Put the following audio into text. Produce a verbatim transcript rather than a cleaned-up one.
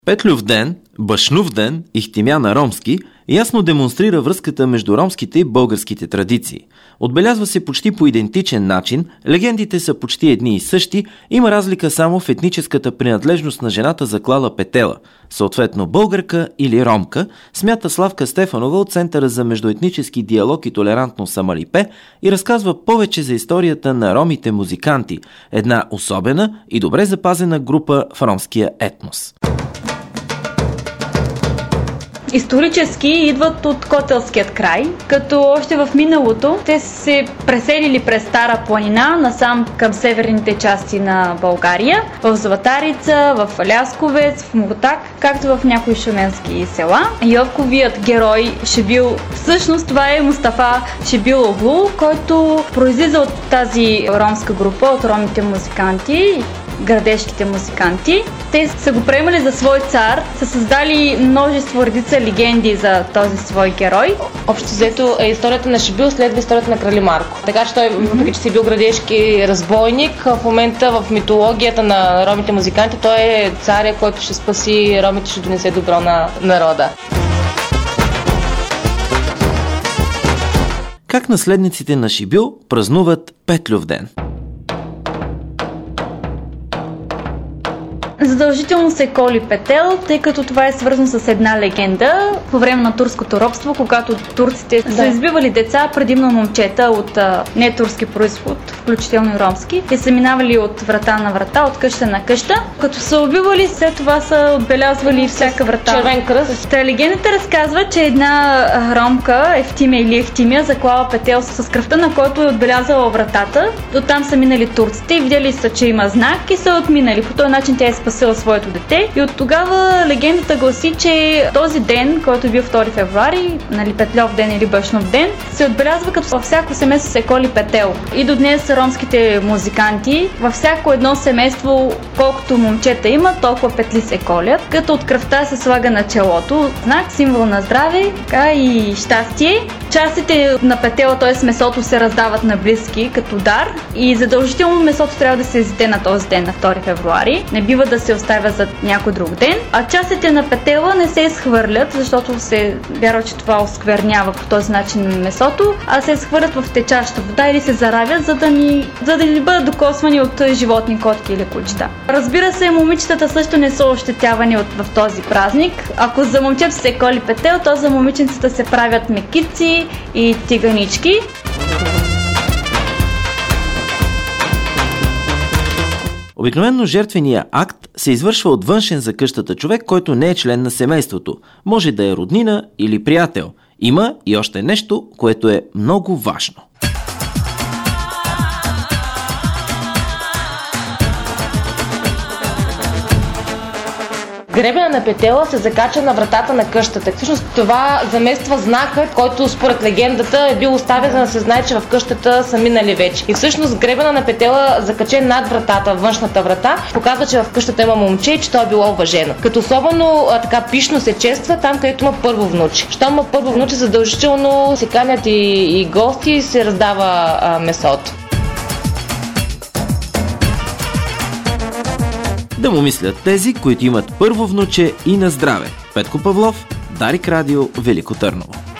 Петлюв ден, Башнув ден, Ихтимя на ромски ясно демонстрира връзката между ромските и българските традиции. Отбелязва се почти по идентичен начин, легендите са почти едни и същи, има разлика само в етническата принадлежност на жената заклала Петела, съответно българка или ромка, смята Славка Стефанова от Центъра за междуетнически диалог и толерантност Амалипе и разказва повече за историята на ромите музиканти, една особена и добре запазена група в ромския етнос. Исторически идват от Котелският край, като още в миналото те се преселили през Стара планина насам към северните части на България, в Златарица, в Алясковец, в Муртак, както в някои шуменски села. Йовковият герой Шибил, всъщност това е Мустафа Шибилоглу, който произлиза от тази ромска група, от ромите музиканти, градешките музиканти. Те са го приемали за свой цар, са създали множество редица легенди за този свой герой. Общо взето е историята на Шибил следва историята на Крали Марко. Така че той, въпреки че си бил градешки разбойник, в момента в митологията на ромите музиканти той е царя, който ще спаси ромите, ще донесе добро на народа. Как наследниците на Шибил празнуват Петлюв ден? Задължително се коли петел, тъй като това е свързано с една легенда. По време на турското робство, когато турците да. са избивали деца, предимно момчета от а, нетурски произход, включително и ромски, и са минавали от врата на врата, от къща на къща. Като са убивали, след това са отбелязвали всяка врата. Червен кръст. Та легендата разказва, че една ромка, Ефтимия или Ехтимия, заклала петел с кръвта, на който е отбелязала вратата. Оттам са минали турците и видели са, че има знак и са отминали. По този начин тя е спасила своето дете. И от тогава легендата гласи, че този ден, който е бил втори февруари, нали, Петлюв ден или Башнув ден, се отбелязва като във всяко семейство се коли петел. И до днес ромските музиканти във всяко едно семейство, колкото момчета има, толкова петли се колят, като от кръвта се слага на челото. Знак, символ на здраве, така и щастие. Частите на петела, т.е. месото, се раздават на близки като дар и задължително месото трябва да се изяде на този ден, на втори февруари. Не бива да се оставя за някой друг ден, а частите на петела не се изхвърлят, защото се вярва, че това осквернява по този начин месото, а се изхвърлят в течаща вода или се заравят, за да ни, за да ни бъдат докосвани от животни, котки или кучета. Разбира се, момичетата също не са ощетявани от, в този празник. Ако за момчета се коли петел, то за момиченцата се правят мекици и тиганички. Обикновено жертвения акт се извършва от външен за къщата човек, който не е член на семейството. Може да е роднина или приятел. Има и още нещо, което е много важно. Гребена на петела се закача на вратата на къщата. Всъщност това замества знака, който според легендата е бил оставен, за да се знае, че в къщата са минали вече. И всъщност гребена на петела, закачен над вратата, външната врата, показва, че в къщата има момче и че то е било уважено. Като особено а, така пишно се чества там, където има първо внуче. Щом има първо внуче, задължително се канят и, и гости и се раздава а, месото. Да му мислят тези, които имат първо внуче и на здраве. Петко Павлов, Дарик Радио, Велико Търново.